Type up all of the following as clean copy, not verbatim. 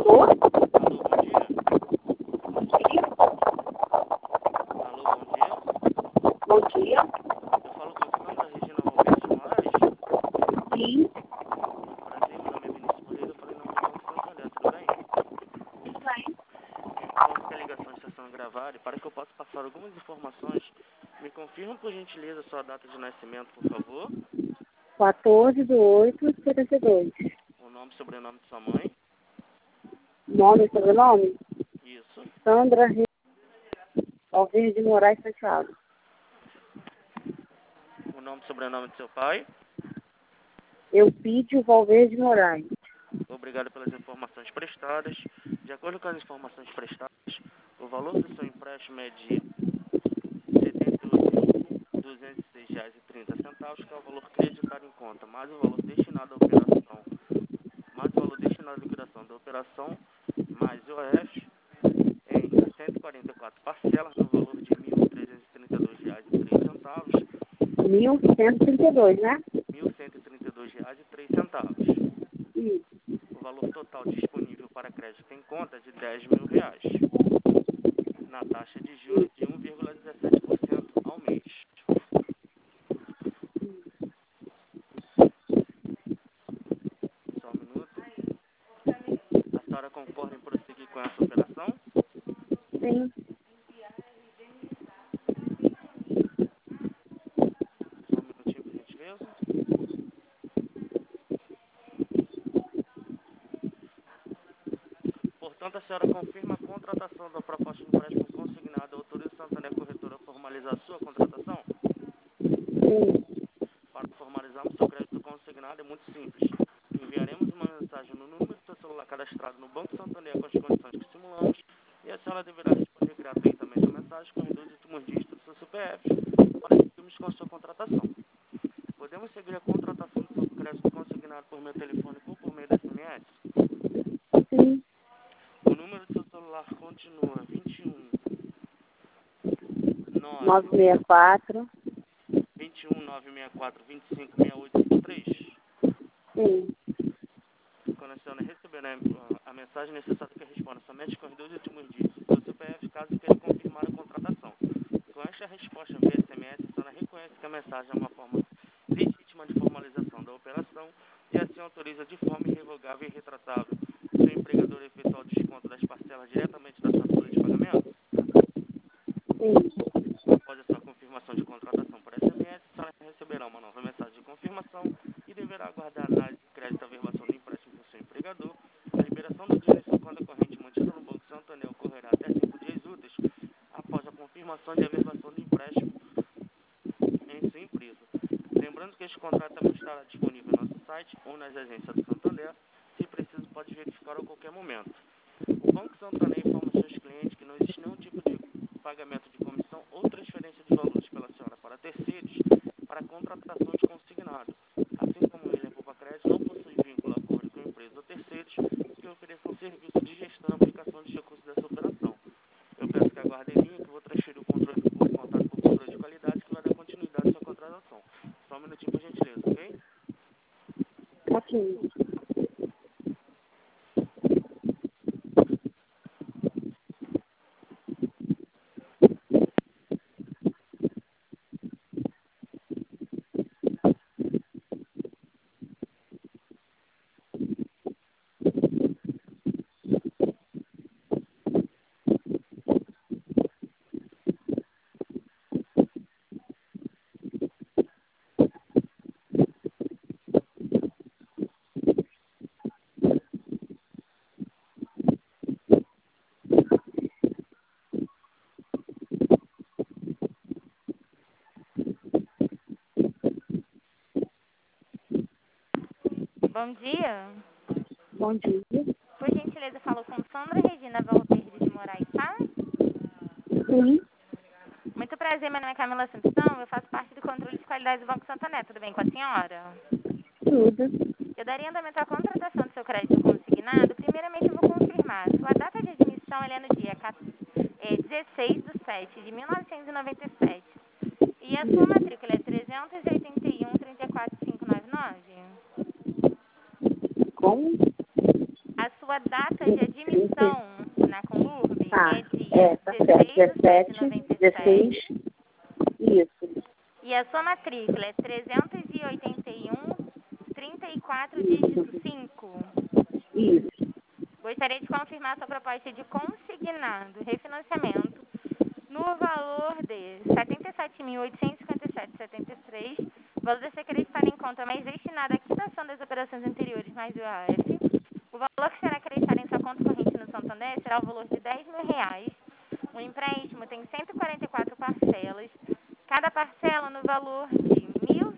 Alô? Alô, bom dia. Bom dia. Alô, bom dia. Bom dia. Eu falo com Sandra Regina Valverde de Moraes. Sim, Prazer, meu nome é Vinícius Moreira, eu falei em nome do Banco Santander, tudo bem? tudo bem. Eu informo que a ligação está sendo gravada e para que eu possa passar algumas informações, me confirma por gentileza sua data de nascimento, por favor, 14/8/72. o nome e sobrenome de sua mãe. Nome e sobrenome? Isso. Sandra Alves de Moraes Santiago. O nome e sobrenome de seu pai. Eupídio Valverde de Moraes. Obrigado pelas informações prestadas. De acordo com as informações prestadas, o valor do seu empréstimo é de R$ 78.206,30, que é o valor creditado em conta, mais o valor destinado à operação, da operação, mais IOF, em 144 parcelas, no valor de R$ 1.332,03, 1132, né? R$ 1.132,03. Isso. O valor total disponível para crédito em conta é de R$ 10.000, na taxa de juros de 1,17% ao mês. Só um minuto. A senhora concorda em prosseguir com essa operação? Sim. Só um minutinho, por gentileza. Portanto, a senhora confirma a contratação da proposta de empréstimo consignado, autoriza o Santander Corretora a formalizar a sua contratação? Sim. Para formalizarmos seu crédito consignado é muito simples. Enviaremos uma mensagem no número do seu celular cadastrado no Banco Santander com as condições que simulamos e a senhora deverá responder gratuitamente a mensagem com os dois últimos dígitos do seu CPF para seguirmos com a sua contratação. Podemos seguir a contratação do seu crédito consignado por meio telefônico ou por meio da SMS? Sim. O número do seu celular continua 21 9 964. 21 964 25 6853. Sim. Quando a senhora receber a mensagem, é necessário que responda somente com os dois últimos dígitos do seu CPF, caso queira confirmar a contratação. Com esta resposta via SMS, a senhora reconhece que a mensagem é uma forma legítima de formalização da operação e assim autoriza de forma irrevogável e irretratável o seu empregador a efetuar o desconto das parcelas diretamente da sua folha de pagamento. Sim. Após a sua confirmação de contratação por SMS, a senhora receberá uma nova mensagem de confirmação e deverá aguardar a análise de crédito e averbação do empréstimo do seu empregador. A liberação do dinheiro em sua conta corrente mantida no Banco Santander ocorrerá até 5 dias úteis após a confirmação de averbação do empréstimo em sua empresa. Lembrando que este contrato também estará disponível no nosso site ou nas agências do Santander. Se preciso, pode verificar a qualquer momento. O Banco Santander informa aos seus clientes que não existe nenhum tipo de pagamento de comissão ou transferência de valores pela senhora para terceiros para contratações consignado. Assim como ele, a Poupa Crédito não possui vínculo a acordo com empresas ou terceiros que ofereçam serviço de gestão e aplicação dos recursos dessa operação. Eu peço que aguarde em linha que eu vou transferir o contato para o controle de qualidade que vai dar continuidade à sua contratação. Só um minutinho, por gentileza, ok? Aqui. Bom dia. Bom dia. Por gentileza, falo com Sandra Regina Valverde de Moraes, tá? Sim. Muito prazer, meu nome é Camila Assunção, eu faço parte do controle de qualidade do Banco Santander. Tudo bem com a senhora? Tudo. Eu daria andamento à contratação do seu crédito consignado. Primeiramente, eu vou confirmar. Sua data de admissão é no dia 16/7/1997. E a sua matrícula é 381 34599. Como? A sua sua data de admissão na Conlurb Tá, é dia tá certo. 16 17, de 16, 97 isso, e a sua matrícula é 34, dígito 5. isso. Gostaria de confirmar sua proposta de consignado, refinanciamento, no valor de R$ 77.857,73. O valor desse crédito está em conta, mas destinado à quitação das operações anteriores mais o IOF. O valor que será acreditado em sua conta corrente no Santander será o valor de R$ 10.000. O empréstimo tem 144 parcelas, cada parcela no valor de R$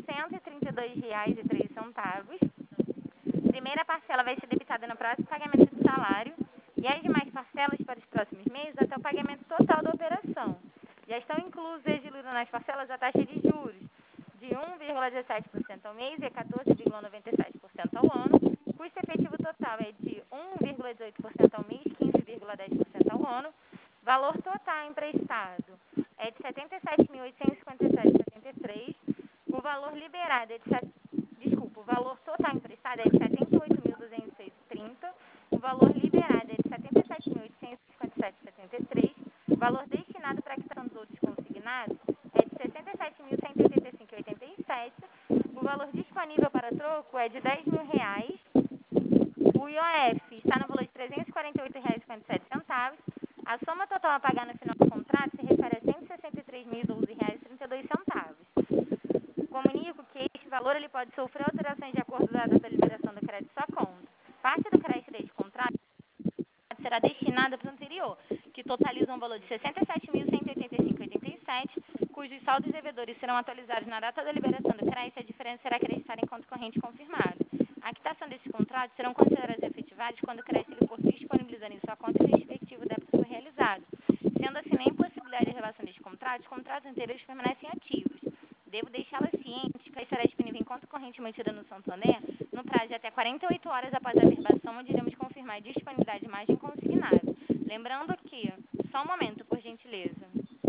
1.132,03. Primeira parcela vai ser debitada no próximo pagamento de salário e as demais parcelas para os próximos meses até o pagamento total da operação. Já estão inclusos e diluídas nas parcelas a taxa de juros de 1,17% ao mês e 14,97% ao ano. O custo efetivo total é de 1,18% ao mês, 15,10% ao ano. Valor total emprestado é de R$ 77.857,73. O valor liberado é de o valor total emprestado é de R$ 78.206,30. O valor liberado é de R$ 77.857,73. O valor destinado para a quitação dos outros consignados é de R$ 67.185,87. O valor disponível para troco é de R$ 10.000. O IOF está no valor de R$ 348,57. A soma total a pagar no final do contrato se refere a R$ 163.012,32. Comunico que este valor ele pode sofrer alterações de acordo com a data da liberação do crédito à sua conta. Parte do crédito deste contrato será destinada para o anterior, que totaliza um valor de R$ 67.185,87, cujos saldos devedores serão atualizados na data da liberação do crédito e a diferença será acreditada em conta corrente confirmada. A quitação desses contratos serão consideradas efetivadas quando o crédito ele for disponibilizado em sua conta e o respectivo débito for realizado. Sendo assim, na impossibilidade de renovação destes contratos, os contratos anteriores permanecem ativos. Devo deixá-la ciente que estará disponível em conta corrente mantida no Santander no prazo de até 48 horas após a verbação, onde iremos confirmar a disponibilidade de margem consignada. Lembrando que, só um momento, por gentileza.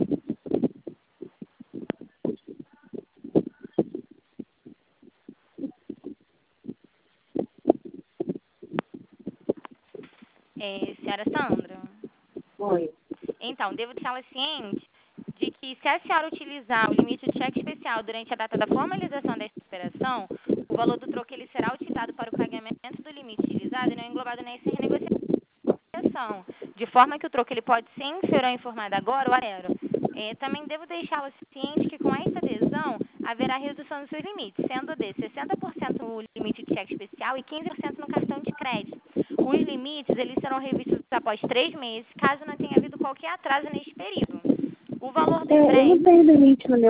Senhora Sandra? Oi. Então, devo deixá-la ciente de que se a senhora utilizar o limite de cheque especial durante a data da formalização desta operação, o valor do troco ele será utilizado para o pagamento do limite utilizado e não englobado nessa renegociação, de forma que o troco ele pode sim ser informado agora ou aero. Também devo deixá-la ciente que com essa adesão haverá redução dos seus limites, sendo de 60% o limite de cheque especial e 15% no cartão de crédito. Os limites eles serão revistos após 3 meses, caso não tenha havido qualquer atraso neste período. O valor do Eu empréstimo... não tenho limite no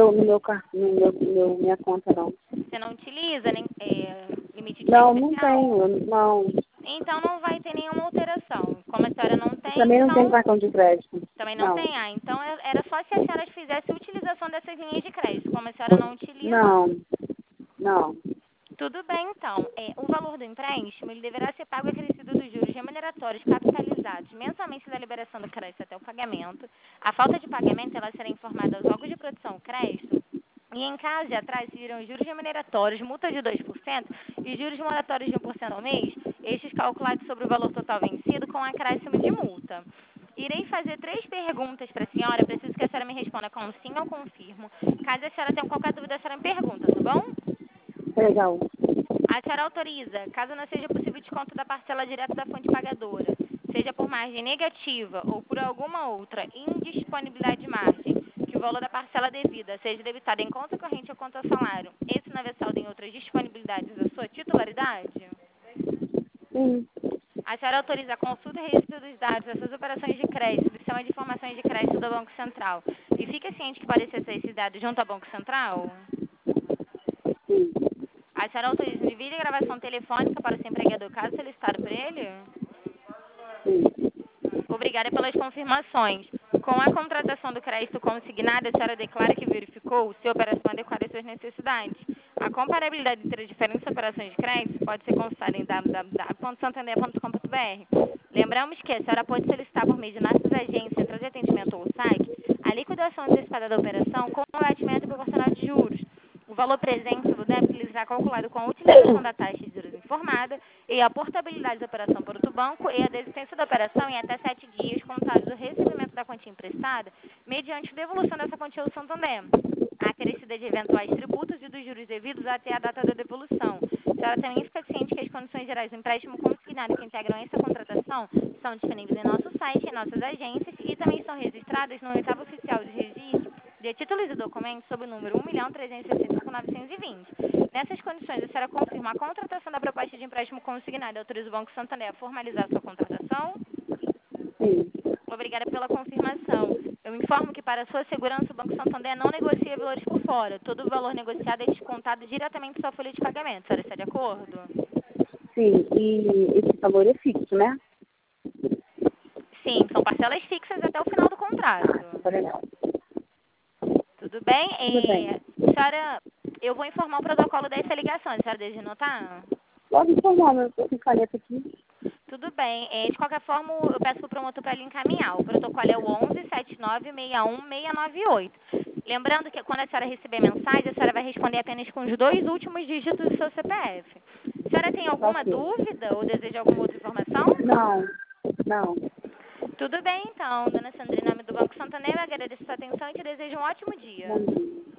minha conta, não. Você não utiliza limite de Não, cheque não especial? tenho, não. Então não vai ter nenhuma alteração. Como a senhora não tem, Também não então... tenho cartão de crédito. Também não tem? Então era só se a senhora fizesse a utilização dessas linhas de crédito. Como a senhora não utiliza... Não. Tudo bem, então. O valor do empréstimo ele deverá ser pago acrescido dos juros remuneratórios capitalizados mensalmente da liberação do crédito até o pagamento. A falta de pagamento ela será informada aos órgãos de produção do crédito. E em caso de atraso, serão juros remuneratórios, multa de 2% e juros moratórios de 1% ao mês, estes calculados sobre o valor total vencido com acréscimo de multa. Irei fazer 3 perguntas para a senhora, preciso que a senhora me responda com sim ou confirmo. Caso a senhora tenha qualquer dúvida, a senhora me pergunta, tá bom? Legal. A senhora autoriza, caso não seja possível desconto da parcela direta da fonte pagadora, seja por margem negativa ou por alguma outra indisponibilidade de margem, que o valor da parcela devida seja debitado em conta corrente ou conta salário, esse não é saldo em outras disponibilidades da sua titularidade? Sim. A senhora autoriza a consulta e registro dos dados dessas operações de crédito do Sistema de Informações de Crédito do Banco Central e fica ciente que pode acessar esses dados junto ao Banco Central? Sim. A senhora autoriza o vídeo e gravação telefônica para o seu empregador, caso solicitado por ele? Sim. Obrigada pelas confirmações. Com a contratação do crédito consignado, a senhora declara que verificou se a operação adequada às suas necessidades. A comparabilidade entre as diferentes operações de crédito pode ser consultada em www.santander.com.br. Lembramos que a senhora pode solicitar por meio de nossas agências, central de atendimento ou site, a liquidação antecipada da operação com o abatimento proporcional de juros. O valor presente do débito lhe será calculado com a utilização da taxa de juros informada, e a portabilidade da operação para outro banco e a desistência da operação em até 7 dias contados do recebimento da quantia emprestada, mediante devolução dessa quantia ao Santander, a acrescida de eventuais tributos e dos juros devidos até a data da devolução. A senhora também fica ciente que as condições gerais do empréstimo consignado que integram essa contratação são disponíveis em nosso site, em nossas agências e também são registradas no oitavo oficial de registro de títulos e documentos sob o número 1.365.920. Nessas condições, a senhora confirma a contratação da proposta de empréstimo consignado e autoriza o Banco Santander a formalizar sua contratação? Sim. Obrigada pela confirmação. Eu informo que, para sua segurança, o Banco Santander não negocia valores por fora. Todo o valor negociado é descontado diretamente da sua folha de pagamento. A senhora está de acordo? Sim, e esse valor é fixo, né? Sim, são parcelas fixas até o final do contrato. Tá legal. Tudo bem? Tudo bem. Senhora, eu vou informar o protocolo dessa ligação. A senhora deseja anotar? Pode informar, eu estou com caneta aqui. Tudo bem. De qualquer forma, eu peço para o promotor para lhe encaminhar. O protocolo é o 11-7961-698. Lembrando que quando a senhora receber mensagem, a senhora vai responder apenas com os 2 últimos dígitos do seu CPF. A senhora tem alguma Ok. dúvida ou deseja alguma outra informação? Não, não. Tudo bem, então. Dona Sandra, em nome do Banco Santander, eu agradeço a sua atenção e te desejo um ótimo dia. Bom dia.